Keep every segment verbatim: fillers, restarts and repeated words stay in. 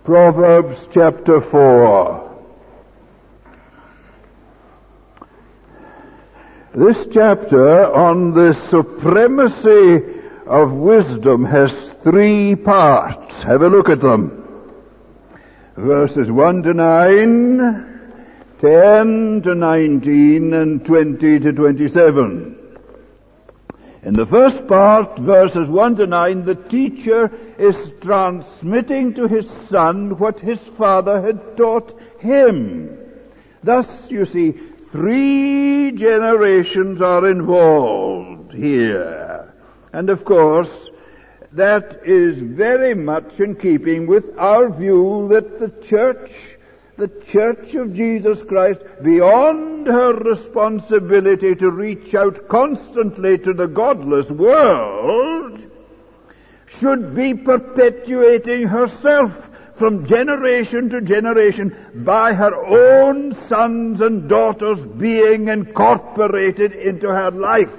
Proverbs chapter four. This chapter on the supremacy of wisdom has three parts. Have a look at them. Verses one to nine, ten to nineteen, and twenty to twenty-seven. In the first part, verses one to nine, the teacher is transmitting to his son what his father had taught him. Thus, you see, three generations are involved here. And of course, that is very much in keeping with our view that the church, the Church of Jesus Christ, beyond her responsibility to reach out constantly to the godless world, should be perpetuating herself from generation to generation by her own sons and daughters being incorporated into her life.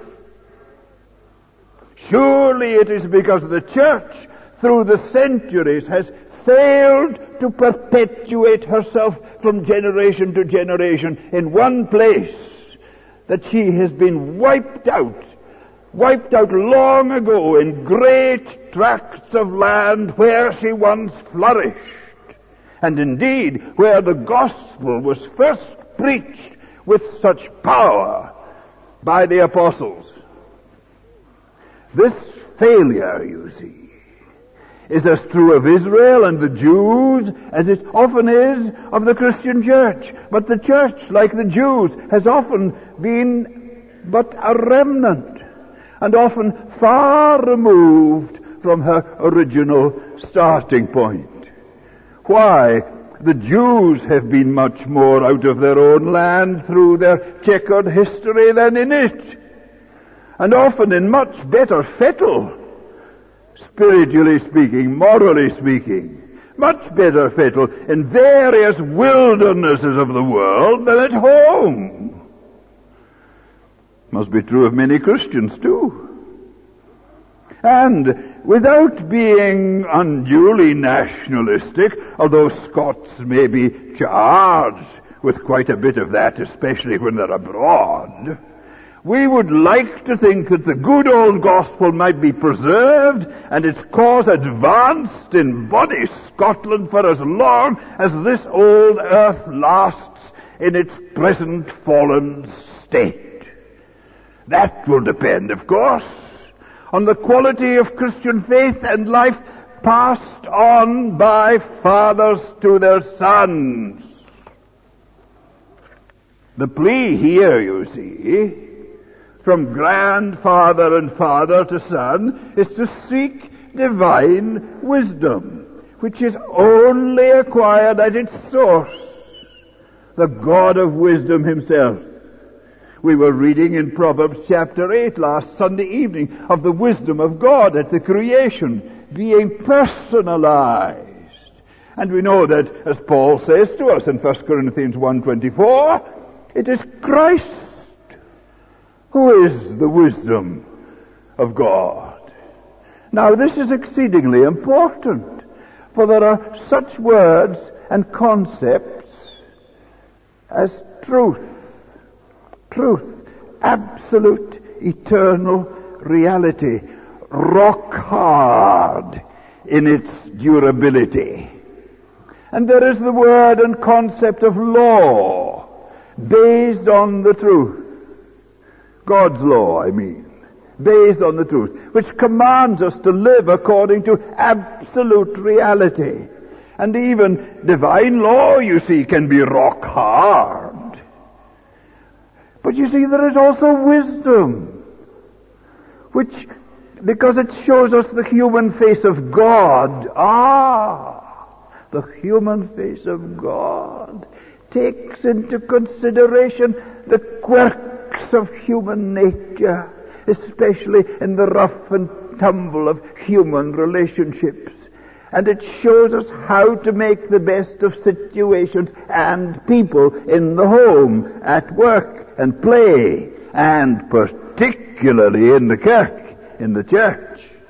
Surely it is because the church, through the centuries, has failed to perpetuate herself from generation to generation in one place, that she has been wiped out, wiped out long ago in great tracts of land where she once flourished, and indeed where the gospel was first preached with such power by the apostles. This failure, you see, is as true of Israel and the Jews as it often is of the Christian church. But the church, like the Jews, has often been but a remnant, and often far removed from her original starting point. Why? The Jews have been much more out of their own land through their checkered history than in it, and often in much better fettle, spiritually speaking, morally speaking, much better fettle in various wildernesses of the world than at home. Must be true of many Christians too. And without being unduly nationalistic, although Scots may be charged with quite a bit of that, especially when they're abroad, we would like to think that the good old gospel might be preserved and its cause advanced in body Scotland for as long as this old earth lasts in its present fallen state. That will depend, of course, on the quality of Christian faith and life passed on by fathers to their sons. The plea here, you see, from grandfather and father to son, is to seek divine wisdom, which is only acquired at its source, the God of wisdom himself. We were reading in Proverbs chapter eight last Sunday evening of the wisdom of God at the creation being personalized. And we know that, as Paul says to us in First Corinthians one twenty-four, it is Christ who is the wisdom of God. Now, this is exceedingly important, for there are such words and concepts as truth, truth, absolute, eternal reality, rock hard in its durability. And there is the word and concept of law, based on the truth. God's law, I mean, based on the truth, which commands us to live according to absolute reality. And even divine law, you see, can be rock hard. But you see, there is also wisdom, which, because it shows us the human face of God, ah, the human face of God, takes into consideration the quirks of human nature, especially in the rough and tumble of human relationships. And it shows us how to make the best of situations and people in the home, at work and play, and particularly in the kirk, in the church.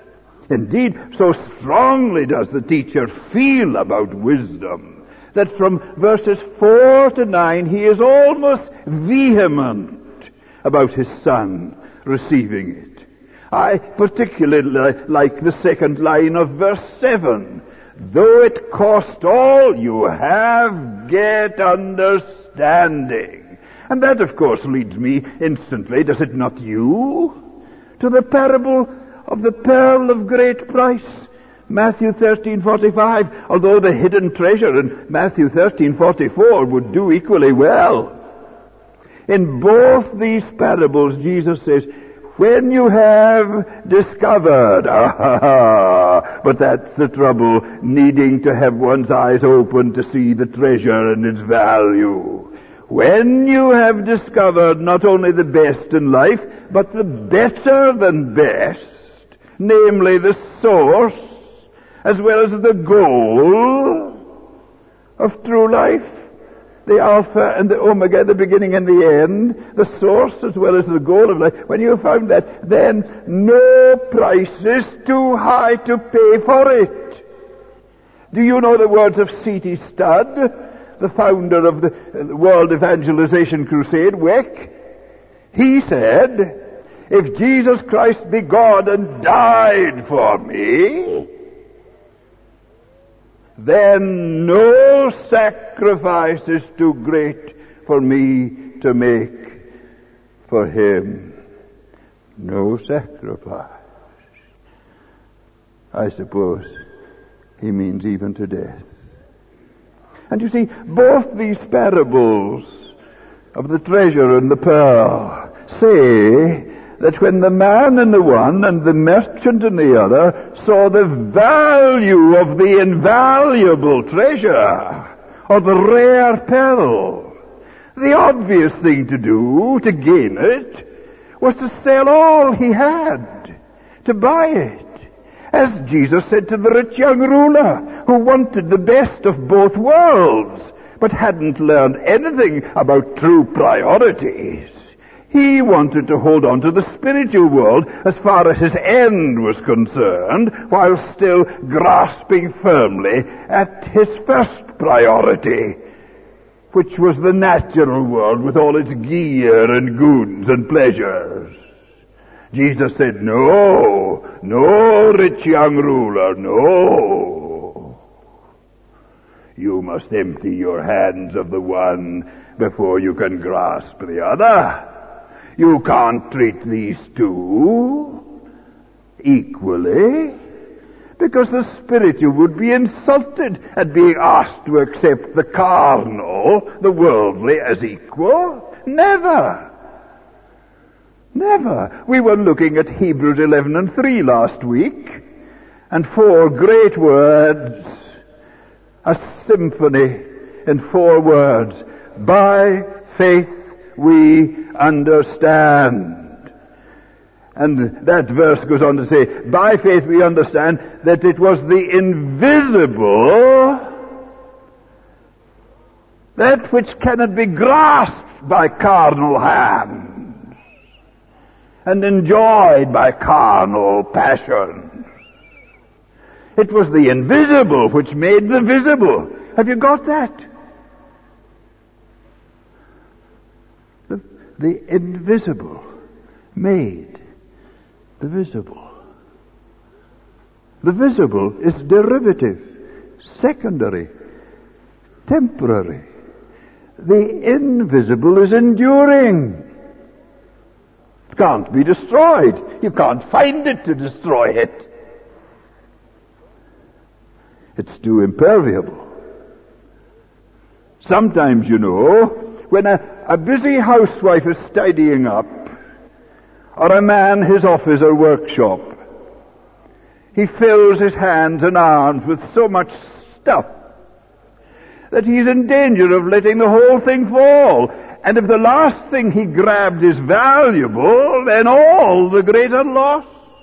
Indeed, so strongly does the teacher feel about wisdom that from verses four to nine he is almost vehement about his son receiving it. I particularly like the second line of verse seven. Though it cost all you have, get understanding. And that, of course, leads me instantly, does it not you, to the parable of the pearl of great price, Matthew thirteen forty-five, although the hidden treasure in Matthew thirteen forty-four would do equally well. In both these parables, Jesus says, when you have discovered, ah, but that's the trouble, needing to have one's eyes open to see the treasure and its value. When you have discovered not only the best in life, but the better than best, namely the source, as well as the goal of true life, the Alpha and the Omega, the beginning and the end, the source as well as the goal of life, when you have found that, then no price is too high to pay for it. Do you know the words of C T Studd, the founder of the World Evangelization Crusade, W E C? He said, if Jesus Christ be God and died for me, then no sacrifice is too great for me to make for him. No sacrifice. I suppose he means even to death. And you see, both these parables of the treasure and the pearl say that when the man in the one and the merchant in the other saw the value of the invaluable treasure or the rare pearl, the obvious thing to do to gain it was to sell all he had to buy it. As Jesus said to the rich young ruler who wanted the best of both worlds but hadn't learned anything about true priorities. He wanted to hold on to the spiritual world as far as his end was concerned, while still grasping firmly at his first priority, which was the natural world with all its gear and goods and pleasures. Jesus said, no, no, rich young ruler, no. You must empty your hands of the one before you can grasp the other. You can't treat these two equally, because the spiritual would be insulted at being asked to accept the carnal, the worldly, as equal. Never. Never. We were looking at Hebrews eleven and three last week, and four great words, a symphony in four words. By faith we understand. And that verse goes on to say, by faith we understand that it was the invisible, that which cannot be grasped by carnal hands and enjoyed by carnal passions. It was the invisible which made the visible. Have you got that? The, the invisible made the visible. The visible is derivative, secondary, temporary. The invisible is enduring. It can't be destroyed. You can't find it to destroy it. It's too impermeable. Sometimes, you know, when a, a busy housewife is tidying up, or a man his office or workshop, he fills his hands and arms with so much stuff that he's in danger of letting the whole thing fall. And if the last thing he grabbed is valuable, then all the greater loss.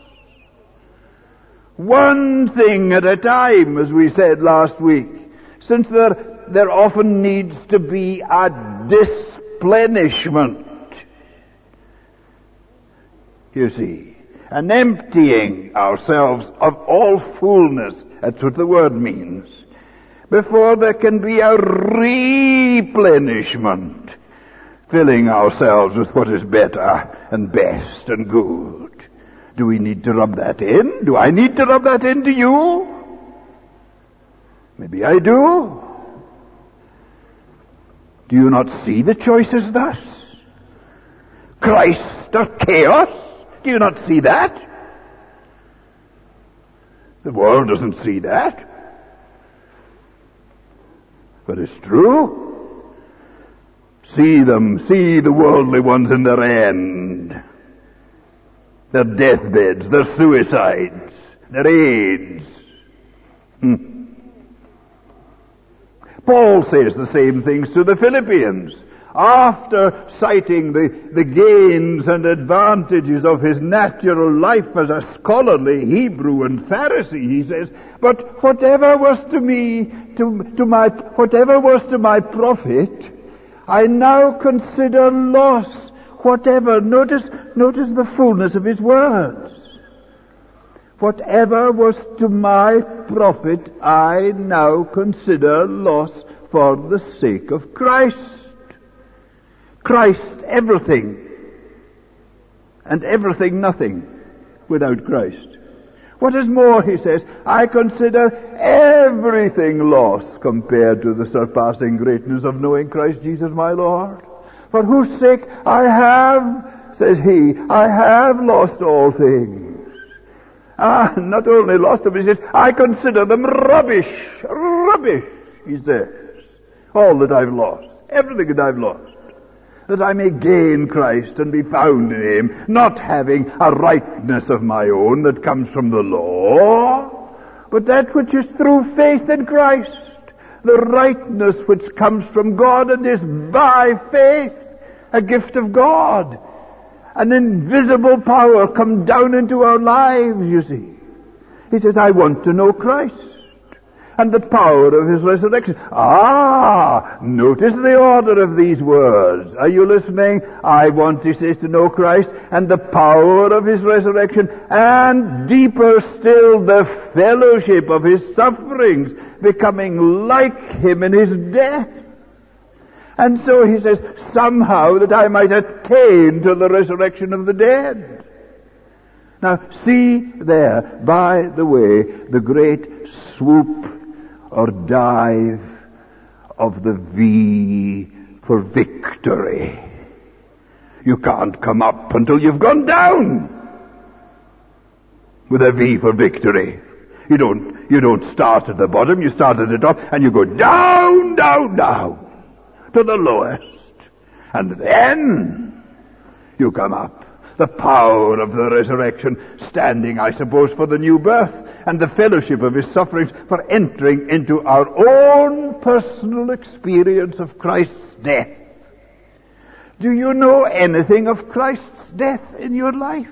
One thing at a time, as we said last week, since there, there often needs to be a displenishment. You see, an emptying ourselves of all fullness. That's what the word means. Before there can be a replenishment, filling ourselves with what is better and best and good. Do we need to rub that in? Do I need to rub that into you? Maybe I do. Do you not see the choices thus? Christ or chaos? Do you not see that? The world doesn't see that. But it's true. See them, see the worldly ones in their end. Their deathbeds, their suicides, their AIDS. Hmm. Paul says the same things to the Philippians. After citing the, the gains and advantages of his natural life as a scholarly Hebrew and Pharisee, he says, but whatever was to me, to, to my, whatever was to my profit, I now consider loss. Whatever, notice, notice the fullness of his words. Whatever was to my profit, I now consider loss for the sake of Christ. Christ, everything, and everything nothing without Christ. What is more, he says, I consider everything lost compared to the surpassing greatness of knowing Christ Jesus my Lord. For whose sake I have, says he, I have lost all things. Ah, not only lost them, he says, I consider them rubbish, rubbish, he says. All that I've lost, everything that I've lost, that I may gain Christ and be found in him, not having a rightness of my own that comes from the law, but that which is through faith in Christ, the rightness which comes from God and is by faith, a gift of God. An invisible power come down into our lives, you see. He says, I want to know Christ and the power of his resurrection. Ah, notice the order of these words. Are you listening? I want, he says, to know Christ and the power of his resurrection, and deeper still, the fellowship of his sufferings, becoming like him in his death. And so he says, somehow that I might attain to the resurrection of the dead. Now, see there, by the way, the great swoop or dive of the V for victory. You can't come up until you've gone down with a V for victory. You don't, you don't start at the bottom, you start at the top, and you go down, down, down to the lowest. And then you come up. The power of the resurrection, standing, I suppose, for the new birth, and the fellowship of his sufferings, for entering into our own personal experience of Christ's death. Do you know anything of Christ's death in your life?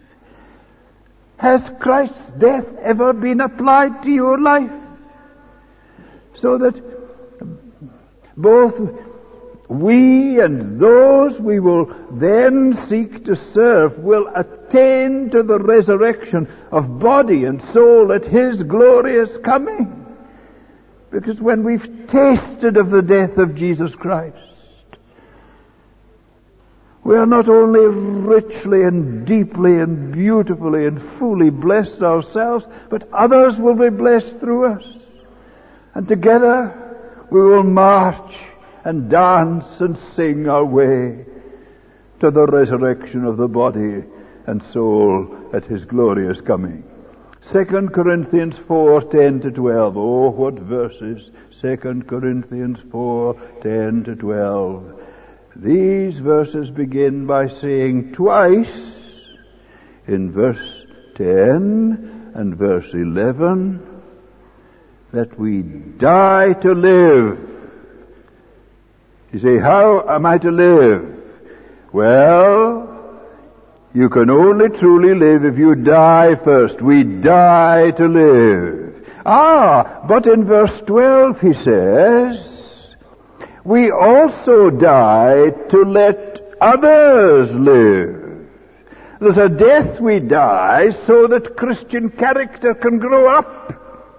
Has Christ's death ever been applied to your life? So that both we and those we will then seek to serve will attain to the resurrection of body and soul at his glorious coming. Because when we've tasted of the death of Jesus Christ, we are not only richly and deeply and beautifully and fully blessed ourselves, but others will be blessed through us. And together we will march and dance and sing our way to the resurrection of the body and soul at his glorious coming. Second Corinthians four, ten to twelve. Oh, what verses. Second Corinthians four, ten to twelve. These verses begin by saying twice, in verse ten and verse eleven, that we die to live. You say, how am I to live? Well, you can only truly live if you die first. We die to live. Ah, but in verse twelve he says, we also die to let others live. There's a death we die so that Christian character can grow up.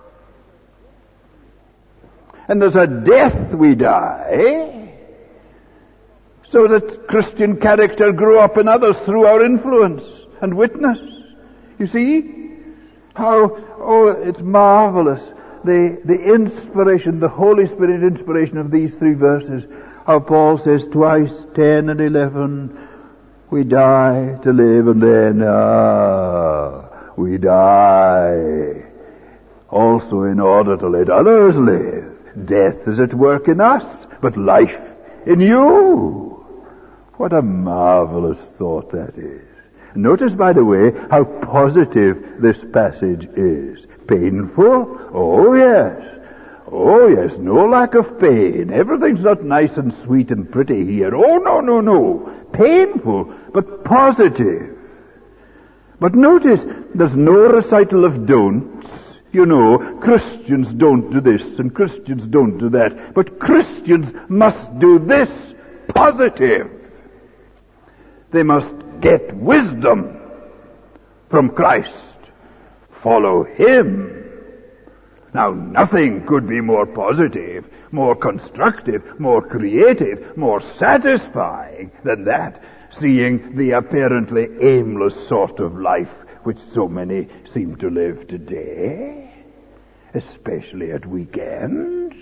And there's a death we die so that Christian character grow up in others through our influence and witness. You see how, oh, it's marvelous. The, the inspiration, the Holy Spirit inspiration of these three verses. How Paul says twice, ten and eleven, we die to live, and then, ah, we die also in order to let others live. Death is at work in us, but life in you. What a marvelous thought that is. Notice, by the way, how positive this passage is. Painful? Oh, yes. Oh, yes, no lack of pain. Everything's not nice and sweet and pretty here. Oh, no, no, no. Painful, but positive. But notice, there's no recital of don'ts. You know, Christians don't do this and Christians don't do that. But Christians must do this positive. They must get wisdom from Christ. Follow Him. Now, nothing could be more positive, more constructive, more creative, more satisfying than that, seeing the apparently aimless sort of life which so many seem to live today, especially at weekends.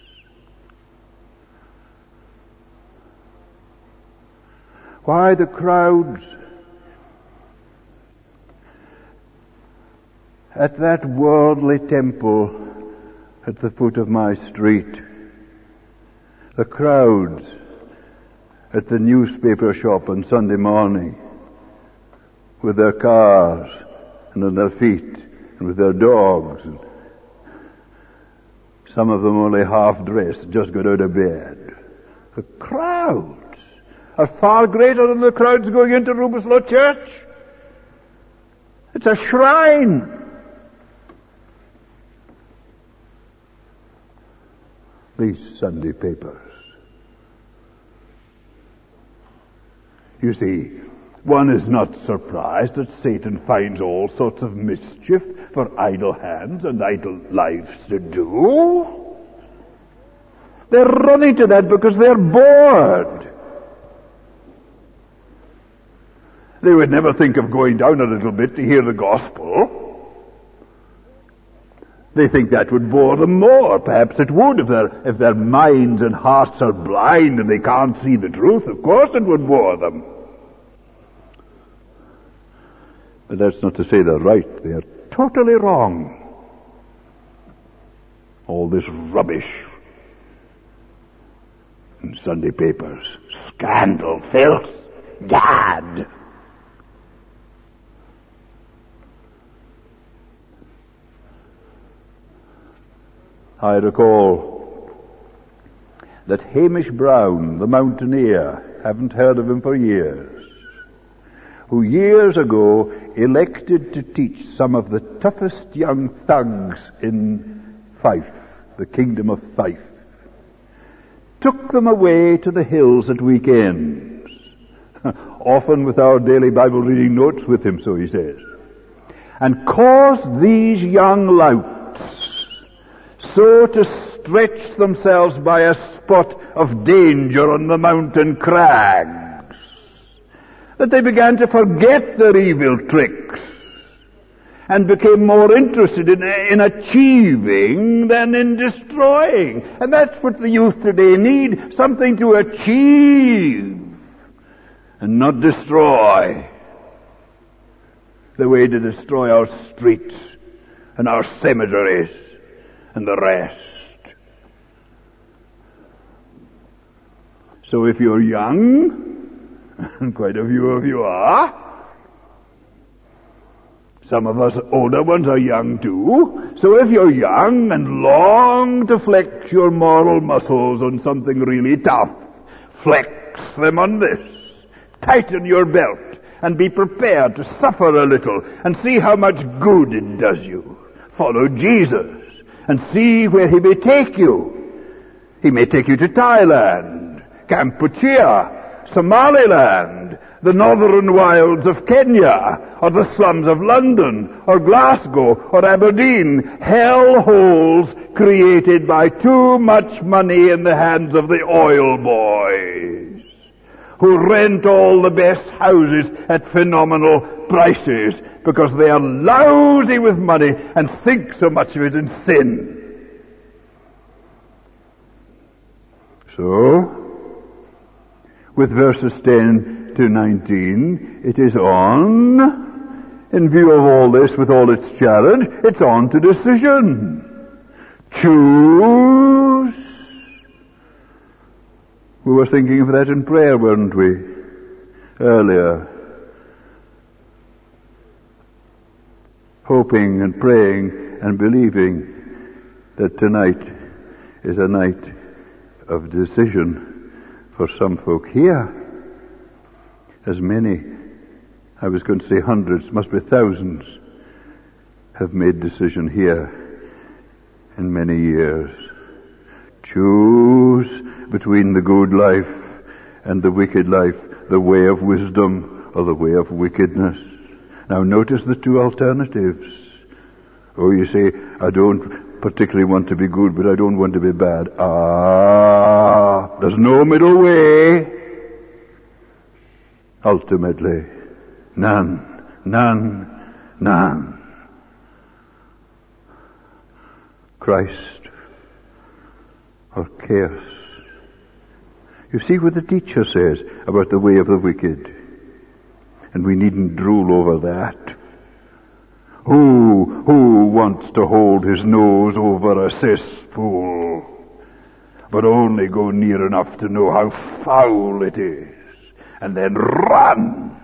Why the crowds at that worldly temple at the foot of my street, the crowds at the newspaper shop on Sunday morning, with their cars and on their feet and with their dogs, and some of them only half dressed, just got out of bed. The crowds are far greater than the crowds going into Rubislaw Church. It's a shrine. These Sunday papers. You see, one is not surprised that Satan finds all sorts of mischief for idle hands and idle lives to do. They're running to that because they're bored. They would never think of going down a little bit to hear the gospel. They think that would bore them more. Perhaps it would if their, if their minds and hearts are blind and they can't see the truth. Of course it would bore them. But that's not to say they're right. They are totally wrong. All this rubbish in Sunday papers. Scandal, filth, gad. I recall that Hamish Brown, the mountaineer, haven't heard of him for years, who years ago elected to teach some of the toughest young thugs in Fife, the Kingdom of Fife, took them away to the hills at weekends, often with our daily Bible reading notes with him, so he says, and caused these young louts so to stretch themselves by a spot of danger on the mountain crags that they began to forget their evil tricks and became more interested in, in achieving than in destroying. And that's what the youth today need, something to achieve and not destroy. The way to destroy our streets and our cemeteries and the rest. So if you're young, and quite a few of you are, some of us older ones are young too, so if you're young and long to flex your moral muscles on something really tough, flex them on this. Tighten your belt and be prepared to suffer a little and see how much good it does you. Follow Jesus and see where He may take you. He may take you to Thailand, Kampuchea, Somaliland, the northern wilds of Kenya, or the slums of London, or Glasgow, or Aberdeen, hell holes created by too much money in the hands of the oil boys, who rent all the best houses at phenomenal prices because they are lousy with money and sink so much of it in sin. So, with verses ten to nineteen, it is on, in view of all this, with all its challenge, it's on to decision. Choose. We were thinking of that in prayer, weren't we, earlier? Hoping and praying and believing that tonight is a night of decision for some folk here. As many, I was going to say hundreds, must be thousands, have made decision here in many years. Choose between the good life and the wicked life, the way of wisdom or the way of wickedness. Now notice the two alternatives. Oh, you say, I don't particularly want to be good, but I don't want to be bad. Ah, there's no middle way. Ultimately, none, none, none. Christ or chaos. You see what the teacher says about the way of the wicked. And we needn't drool over that. Who, who wants to hold his nose over a cesspool, but only go near enough to know how foul it is, and then run?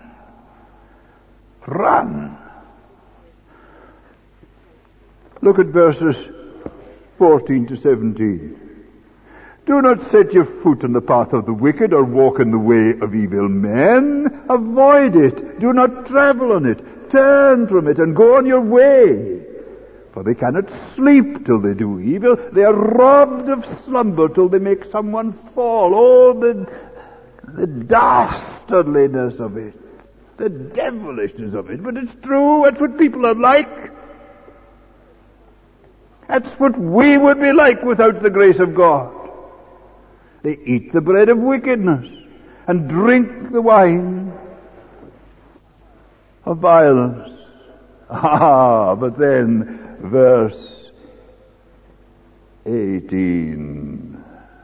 Run. Look at verses fourteen to seventeen. Do not set your foot on the path of the wicked, or walk in the way of evil men. Avoid it. Do not travel on it. Turn from it and go on your way. For they cannot sleep till they do evil. They are robbed of slumber till they make someone fall. Oh, the, the dastardliness of it. The devilishness of it. But it's true. That's what people are like. That's what we would be like without the grace of God. They eat the bread of wickedness and drink the wine of violence. Ah, but then verse eighteen.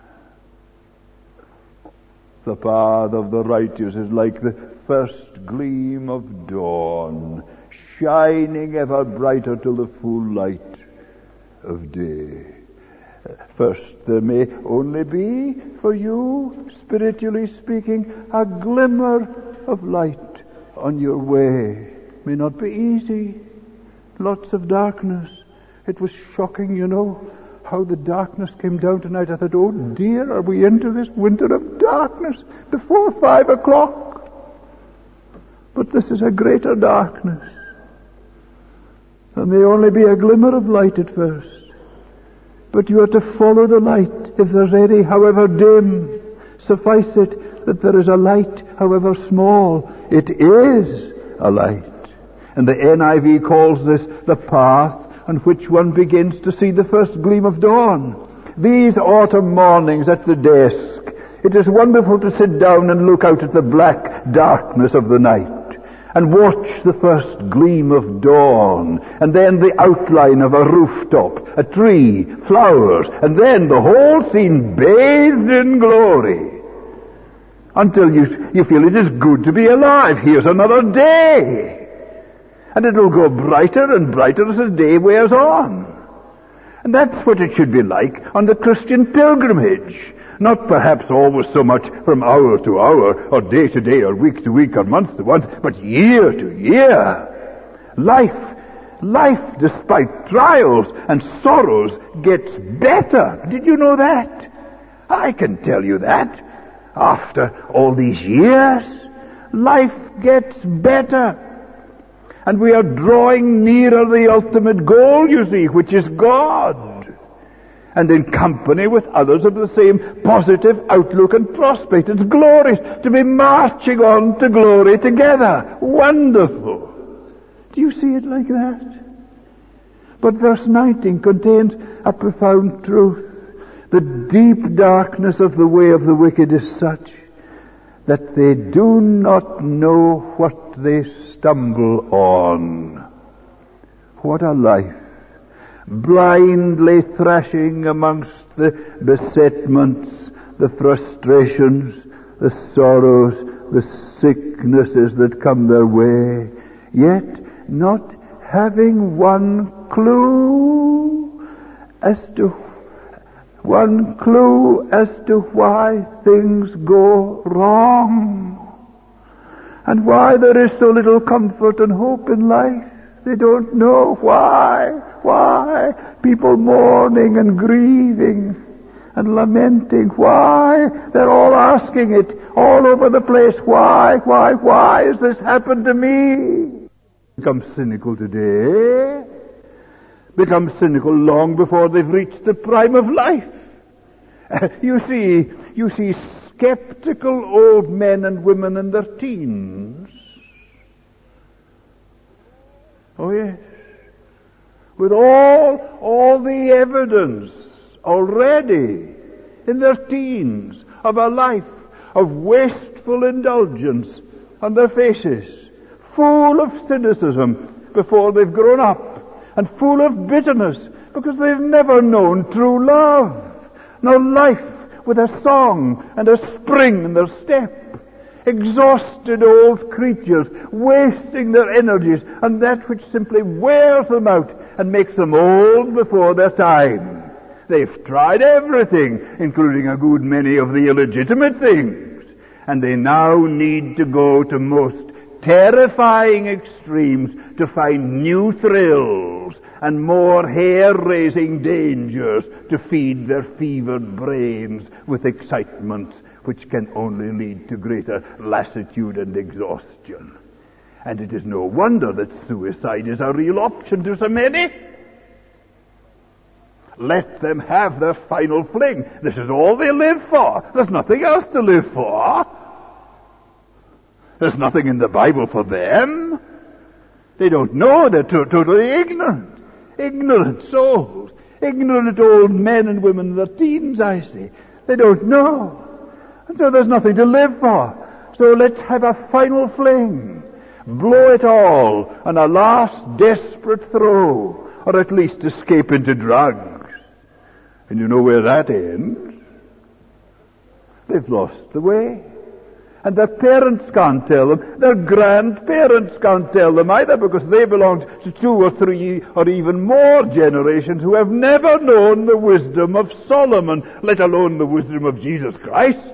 The path of the righteous is like the first gleam of dawn, shining ever brighter till the full light of day. First, there may only be, for you, spiritually speaking, a glimmer of light on your way. May not be easy. Lots of darkness. It was shocking, you know, how the darkness came down tonight. I thought, oh dear, are we into this winter of darkness before five o'clock? But this is a greater darkness. There may only be a glimmer of light at first. But you are to follow the light, if there's any, however dim. Suffice it that there is a light, however small. It is a light. And the N I V calls this the path on which one begins to see the first gleam of dawn. These autumn mornings at the desk, it is wonderful to sit down and look out at the black darkness of the night and watch the first gleam of dawn, and then the outline of a rooftop, a tree, flowers, and then the whole scene bathed in glory, until you, you feel it is good to be alive. Here's another day. And it'll grow brighter and brighter as the day wears on. And that's what it should be like on the Christian pilgrimage. Not perhaps always so much from hour to hour, or day to day, or week to week, or month to month, but year to year. Life, life, despite trials and sorrows, gets better. Did you know that? I can tell you that. After all these years, life gets better. And we are drawing nearer the ultimate goal, you see, which is God. and in company with others of the same positive outlook and prospect. It's glorious to be marching on to glory together. Wonderful. Do you see it like that? But verse nineteen contains a profound truth. The deep darkness of the way of the wicked is such that they do not know what they stumble on. What a life. Blindly thrashing amongst the besetments, the frustrations, the sorrows, the sicknesses that come their way, yet not having one clue as to one clue as to why things go wrong and why there is so little comfort and hope in life. They don't know why, why. People mourning and grieving and lamenting. Why? They're all asking it all over the place. Why, why, why has this happened to me? Become cynical today. Become cynical long before they've reached the prime of life. Uh, you see, you see skeptical old men and women in their teens. Oh yes. With all, all the evidence already in their teens of a life of wasteful indulgence on their faces, full of cynicism before they've grown up, and full of bitterness because they've never known true love, nor life with a song and a spring in their step. Exhausted old creatures, wasting their energies on that which simply wears them out and makes them old before their time. They've tried everything, including a good many of the illegitimate things, and they now need to go to most terrifying extremes to find new thrills and more hair-raising dangers to feed their fevered brains with excitements which can only lead to greater lassitude and exhaustion. And it is no wonder that suicide is a real option to so many. Let them have their final fling. This is all they live for. There's nothing else to live for. There's nothing in the Bible for them. They don't know. They're to- totally ignorant. Ignorant souls. Ignorant old men and women in their teens, I say. They don't know. And so there's nothing to live for. So let's have a final fling. Blow it all on a last desperate throw, or at least escape into drugs. And you know where that ends. They've lost the way. And their parents can't tell them. Their grandparents can't tell them either, because they belong to two or three or even more generations who have never known the wisdom of Solomon, let alone the wisdom of Jesus Christ.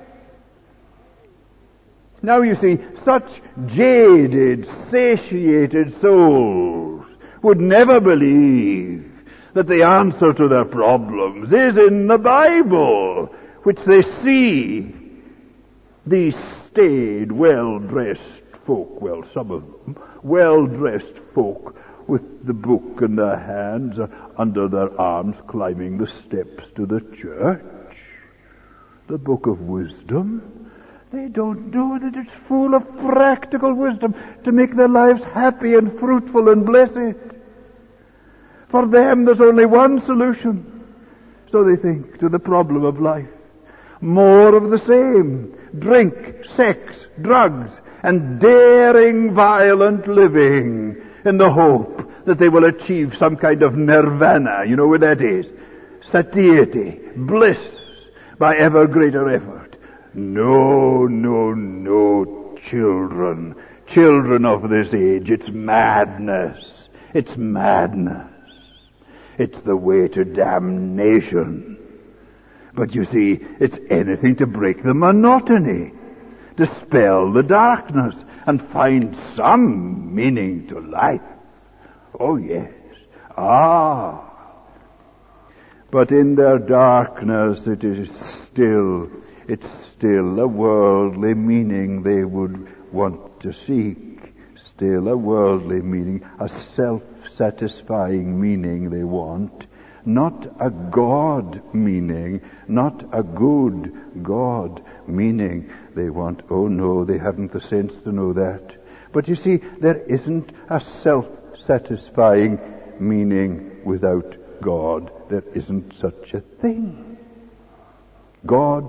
Now you see, such jaded, satiated souls would never believe that the answer to their problems is in the Bible, which they see. These staid, well-dressed folk, well, some of them, well-dressed folk with the book in their hands or under their arms, climbing the steps to the church, the book of wisdom. They don't know that it's full of practical wisdom to make their lives happy and fruitful and blessed. For them, there's only one solution, so they think, to the problem of life. More of the same. Drink, sex, drugs, and daring, violent living in the hope that they will achieve some kind of nirvana. You know what that is? Satiety, bliss, by ever greater effort. No, no, no, children. Children of this age, it's madness. It's madness. It's the way to damnation. But you see, it's anything to break the monotony, dispel the darkness, and find some meaning to life. Oh yes. Ah. But in their darkness it is still, it's still a worldly meaning they would want to seek. Still a worldly meaning, a self-satisfying meaning they want. not a God meaning, not a good God meaning. They want, oh no, they haven't the sense to know that. But you see, there isn't a self-satisfying meaning without God. There isn't such a thing. God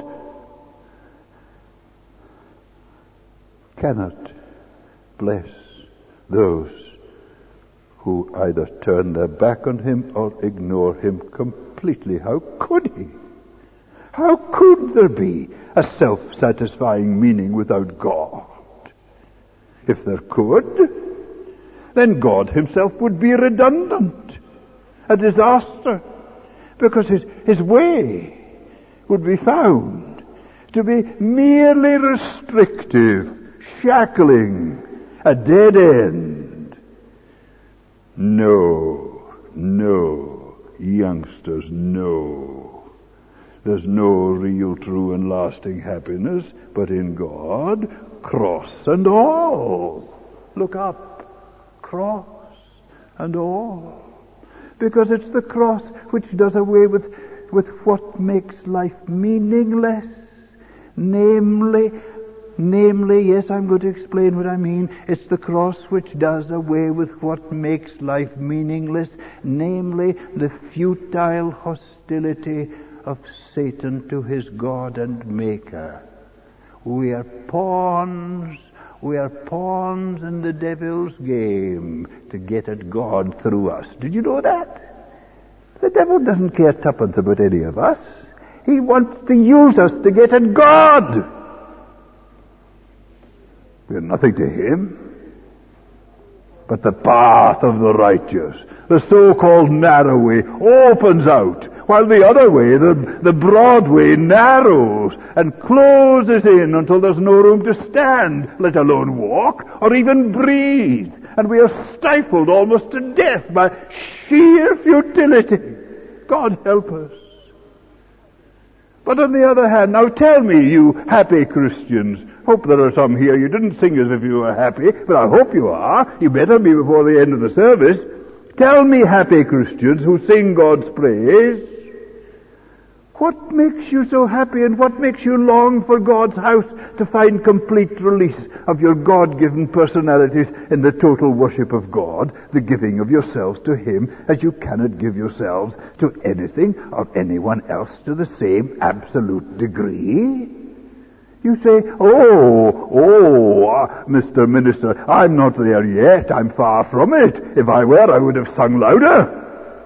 cannot bless those who either turn their back on him or ignore him completely. How could he? How could there be a self-satisfying meaning without God? If there could, then God himself would be redundant, a disaster, because his, his way would be found to be merely restrictive, shackling, a dead end. No, no, youngsters, no. There's no real, true, and lasting happiness but in God, cross and all. Look up, cross and all. Because it's the cross which does away with, with what makes life meaningless. Namely, namely, yes, I'm going to explain what I mean. It's the cross which does away with what makes life meaningless. Namely, the futile hostility of Satan to his God and Maker. We are pawns, we are pawns in the devil's game to get at God through us. Did you know that? The devil doesn't care tuppence about any of us. He wants to use us to get at God. We're nothing to him. But the path of the righteous, the so-called narrow way, opens out, while the other way, the, the broad way, narrows and closes in until there's no room to stand, let alone walk or even breathe. And we are stifled almost to death by sheer futility. God help us. But on the other hand, now tell me, you happy Christians, hope there are some here, you didn't sing as if you were happy, but I hope you are. You better be before the end of the service. Tell me, happy Christians who sing God's praise, what makes you so happy and what makes you long for God's house to find complete release of your God-given personalities in the total worship of God, the giving of yourselves to him as you cannot give yourselves to anything or anyone else to the same absolute degree? You say, oh, oh, uh, Mister Minister, I'm not there yet. I'm far from it. If I were, I would have sung louder.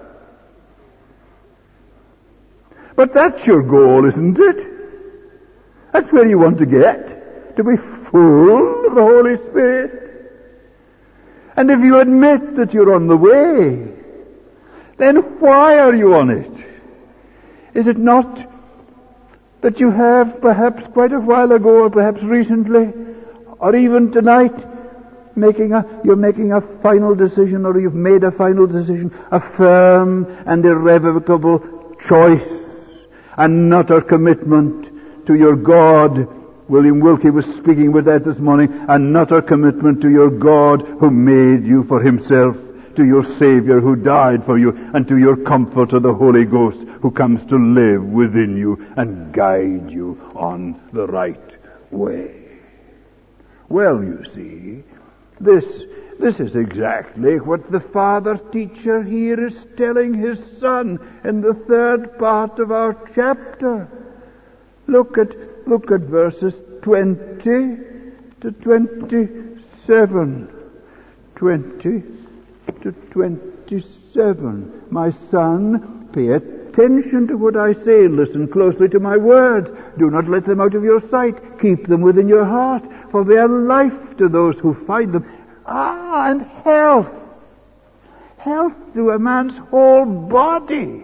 But that's your goal, isn't it? That's where you want to get, to be full of the Holy Spirit. And if you admit that you're on the way, then why are you on it? Is it not that you have perhaps quite a while ago, or perhaps recently, or even tonight, making a, you're making a final decision, or you've made a final decision, a firm and irrevocable choice, an utter commitment to your God. William Wilkie was speaking with that this morning. An utter commitment to your God who made you for himself, to your Savior who died for you, and to your Comforter, the Holy Ghost, who comes to live within you and guide you on the right way. Well, you see, this This is exactly what the Father teacher here is telling his son in the third part of our chapter. Look at, look at verses twenty to twenty-seven. twenty to twenty-seven. My son, pay attention to what I say. Listen closely to my words. Do not let them out of your sight. Keep them within your heart, for they are life to those who find them. Ah, and health. Health to a man's whole body.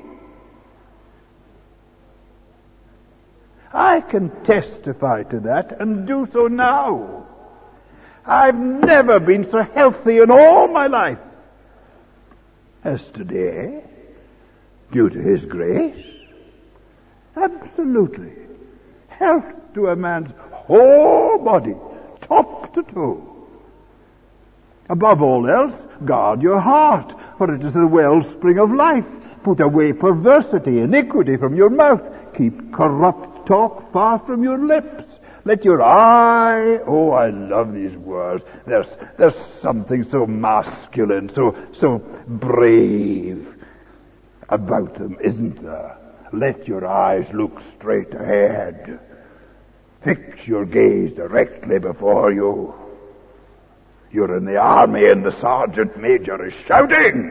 I can testify to that and do so now. I've never been so healthy in all my life as today, due to his grace. Absolutely. Health to a man's whole body, top to toe. Above all else, guard your heart, for it is the wellspring of life. Put away perversity, iniquity from your mouth. Keep corrupt talk far from your lips. Let your eye, oh, I love these words. There's, there's something so masculine, so, so brave about them, isn't there? Let your eyes look straight ahead. Fix your gaze directly before you. You're in the army and the sergeant major is shouting.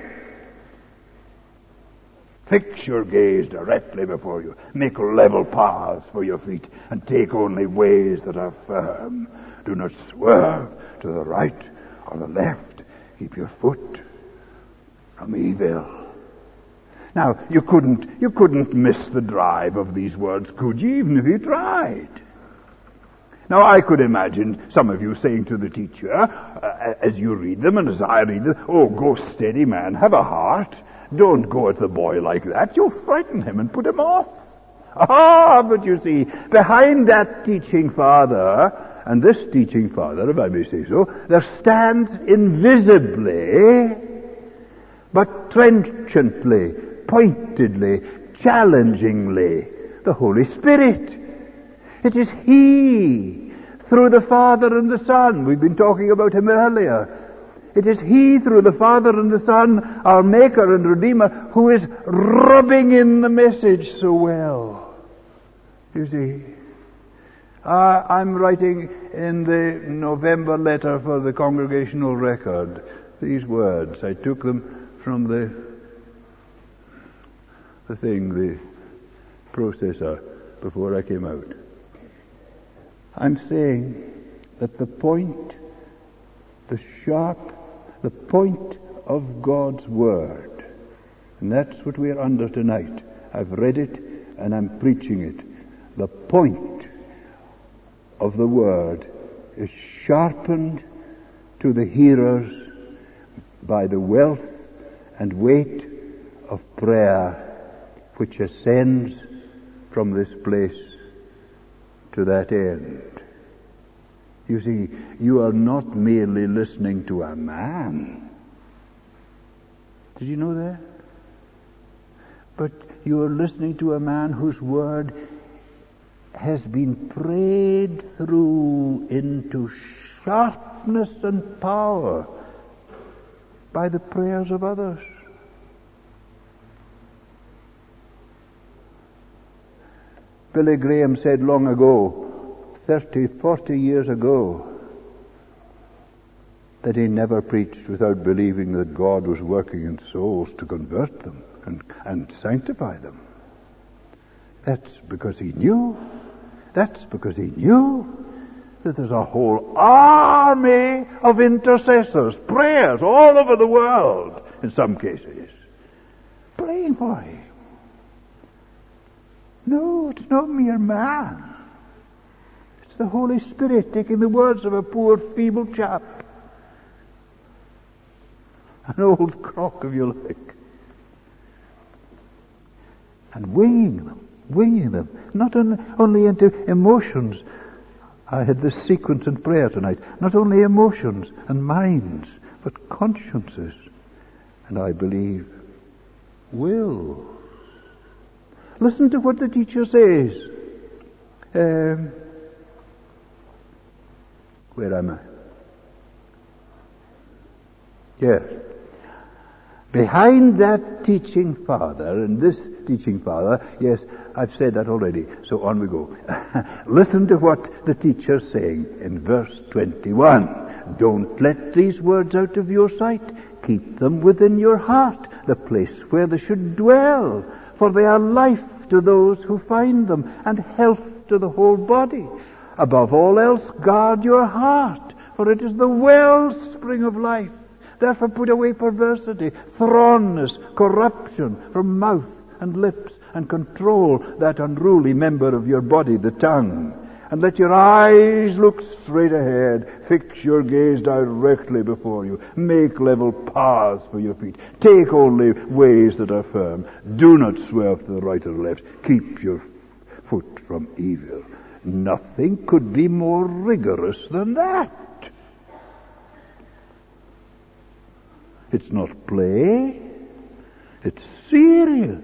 Fix your gaze directly before you. Make level paths for your feet, and take only ways that are firm. Do not swerve to the right or the left. Keep your foot from evil. Now, you couldn't, you couldn't miss the drive of these words, could you, even if you tried? Now, I could imagine some of you saying to the teacher, uh, as you read them and as I read them, oh, go steady, man, have a heart. Don't go at the boy like that. You'll frighten him and put him off. Ah, but you see, behind that teaching father, and this teaching father, if I may say so, there stands invisibly, but trenchantly, pointedly, challengingly, the Holy Spirit. It is He, through the Father and the Son. We've been talking about Him earlier. It is He, through the Father and the Son, our Maker and Redeemer, who is rubbing in the message so well. You see, uh, I'm writing in the November letter for the Congregational Record these words. I took them from the, the thing, the processor, before I came out. I'm saying that the point, the sharp, the point of God's Word, and that's what we're under tonight. I've read it and I'm preaching it. The point of the Word is sharpened to the hearers by the wealth and weight of prayer which ascends from this place to that end. You see, you are not merely listening to a man. Did you know that? But you are listening to a man whose word has been prayed through into sharpness and power by the prayers of others. Billy Graham said long ago, thirty, forty years ago, that he never preached without believing that God was working in souls to convert them and, and sanctify them. That's because he knew. That's because he knew that there's a whole army of intercessors, prayers all over the world, in some cases, praying for him. No, it's not mere man. It's the Holy Spirit taking the words of a poor feeble chap, an old crock if you like, and winging them, winging them, not on, only into emotions. I had this sequence in prayer tonight, not only emotions and minds, but consciences, and I believe wills. Listen to what the teacher says. Um, where am I? Yes. Behind that teaching father, and this teaching father, yes, I've said that already, so on we go. Listen to what the teacher's saying in verse twenty-one. Don't let these words out of your sight. Keep them within your heart, the place where they should dwell. For they are life to those who find them, and health to the whole body. Above all else, guard your heart, for it is the wellspring of life. Therefore put away perversity, thorniness, corruption from mouth and lips, and control that unruly member of your body, the tongue. And let your eyes look straight ahead. Fix your gaze directly before you. Make level paths for your feet. Take only ways that are firm. Do not swerve to the right or the left. Keep your foot from evil. Nothing could be more rigorous than that. It's not play. It's serious.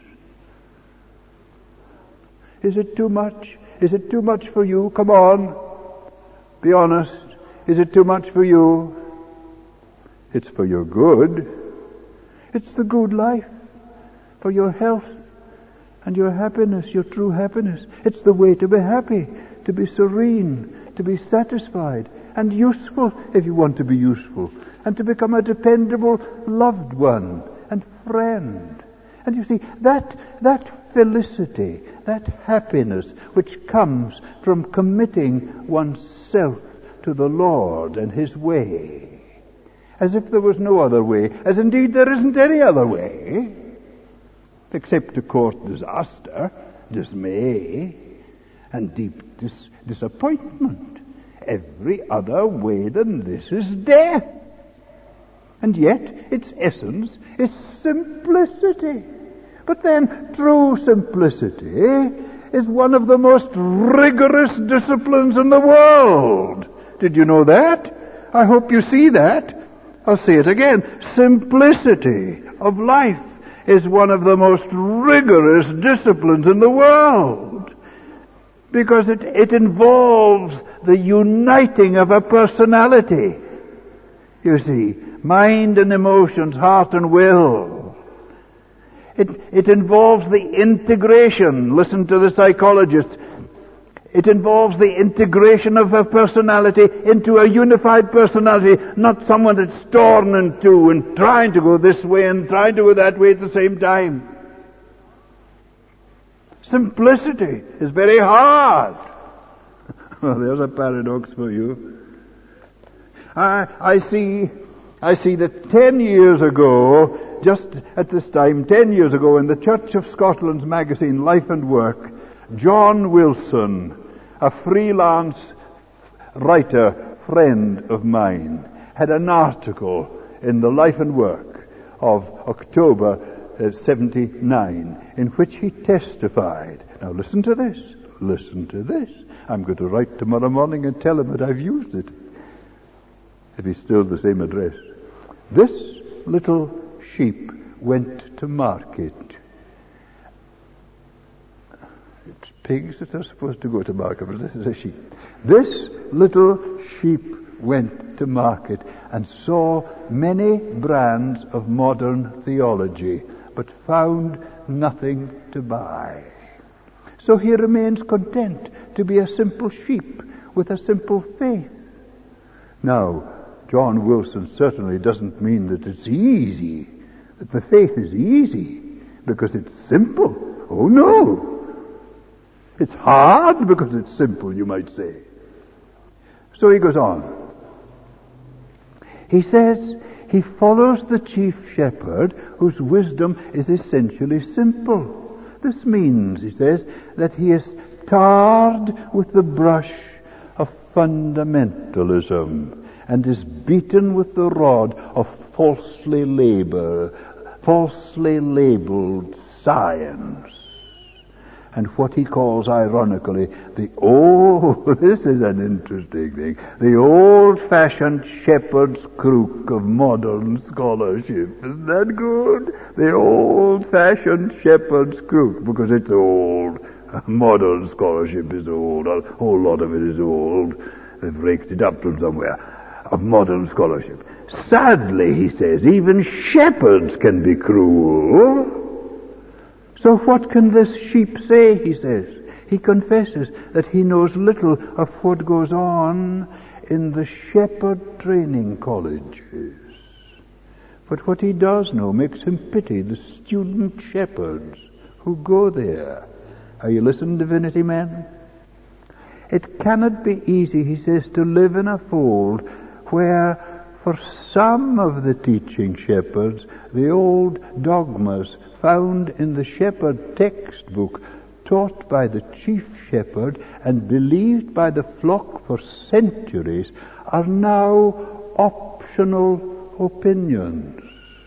Is it too much? Is it too much for you? Come on. Be honest. Is it too much for you? It's for your good. It's the good life. For your health and your happiness, your true happiness. It's the way to be happy, to be serene, to be satisfied, and useful if you want to be useful, and to become a dependable loved one and friend. And you see, that that felicity, that happiness which comes from committing oneself to the Lord and His way, as if there was no other way, as indeed there isn't any other way, except to court disaster, dismay, and deep dis- disappointment. Every other way than this is death. And yet, its essence is simplicity. But then, true simplicity is one of the most rigorous disciplines in the world. Did you know that? I hope you see that. I'll say it again. Simplicity of life is one of the most rigorous disciplines in the world. Because it, it involves the uniting of a personality. You see, mind and emotions, heart and will. It, it involves the integration. Listen to the psychologists. It involves the integration of a personality into a unified personality, not someone that's torn in two and trying to go this way and trying to go that way at the same time. Simplicity is very hard. Well, there's a paradox for you. I, I see, I see that ten years ago, just at this time, ten years ago, in the Church of Scotland's magazine, Life and Work, John Wilson, a freelance writer friend of mine, had an article in the Life and Work of October uh, seventy-nine, in which he testified. Now listen to this. Listen to this. I'm going to write tomorrow morning and tell him that I've used it, if he's still the same address. This little sheep went to market. It's pigs that are supposed to go to market, but this is a sheep. This little sheep went to market and saw many brands of modern theology, but found nothing to buy. So he remains content to be a simple sheep with a simple faith. Now, John Wilson certainly doesn't mean that it's easy, that the faith is easy because it's simple. Oh no! It's hard because it's simple, you might say. So he goes on. He says he follows the chief shepherd whose wisdom is essentially simple. This means, he says, that he is tarred with the brush of fundamentalism and is beaten with the rod of falsely labor, falsely labeled science. And what he calls, ironically, the old, this is an interesting thing, the old-fashioned shepherd's crook of modern scholarship. Isn't that good? The old-fashioned shepherd's crook, because it's old. Modern scholarship is old. A whole lot of it is old. They've raked it up from somewhere. Of modern scholarship. Sadly, he says, even shepherds can be cruel. So what can this sheep say, he says? He confesses that he knows little of what goes on in the shepherd training colleges. But what he does know makes him pity the student shepherds who go there. Are you listening, divinity men? It cannot be easy, he says, to live in a fold where for some of the teaching shepherds, the old dogmas found in the shepherd textbook, taught by the chief shepherd and believed by the flock for centuries, are now optional opinions.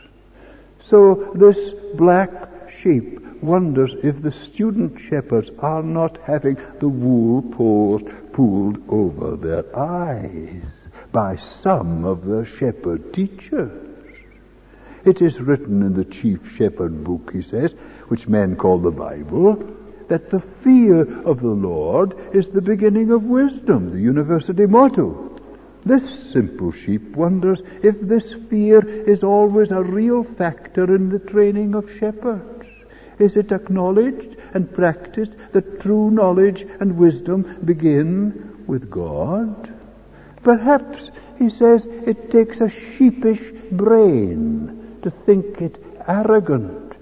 So this black sheep wonders if the student shepherds are not having the wool poured, pulled over their eyes by some of the shepherd teachers. It is written in the Chief Shepherd book, he says, which men call the Bible, that the fear of the Lord is the beginning of wisdom, the university motto. This simple sheep wonders if this fear is always a real factor in the training of shepherds. Is it acknowledged and practiced that true knowledge and wisdom begin with God? Perhaps, he says, it takes a sheepish brain to think it arrogant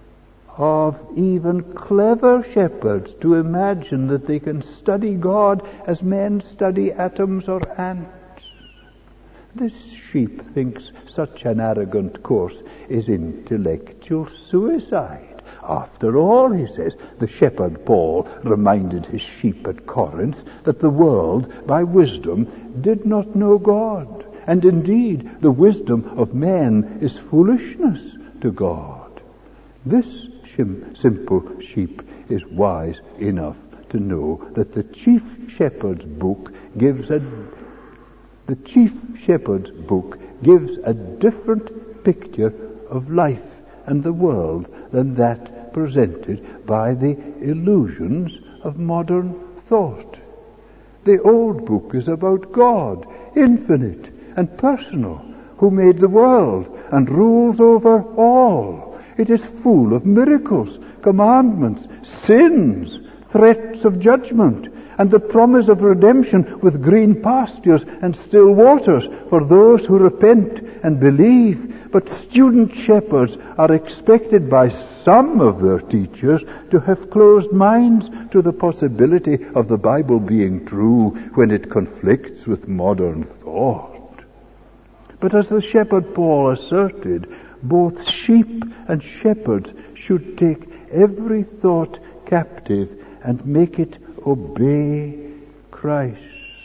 of even clever shepherds to imagine that they can study God as men study atoms or ants. This sheep thinks such an arrogant course is intellectual suicide. After all, he says, the shepherd Paul reminded his sheep at Corinth that the world, by wisdom, did not know God. And indeed, the wisdom of men is foolishness to God. This simple sheep is wise enough to know that the chief shepherd's book gives a the chief shepherd's book gives a different picture of life and the world than that presented by the illusions of modern thought. The old book is about God, infinite and personal, who made the world and rules over all. It is full of miracles, commandments, sins, threats of judgment, and the promise of redemption with green pastures and still waters for those who repent and believe. But student shepherds are expected by some of their teachers to have closed minds to the possibility of the Bible being true when it conflicts with modern thought. But as the shepherd Paul asserted, both sheep and shepherds should take every thought captive and make it obey Christ.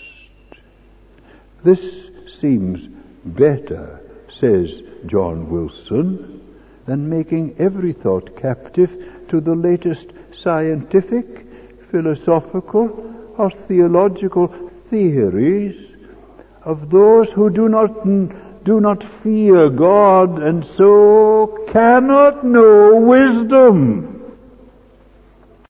This seems better, says John Wilson, than making every thought captive to the latest scientific, philosophical, or theological theories of those who do not do not fear God and so cannot know wisdom.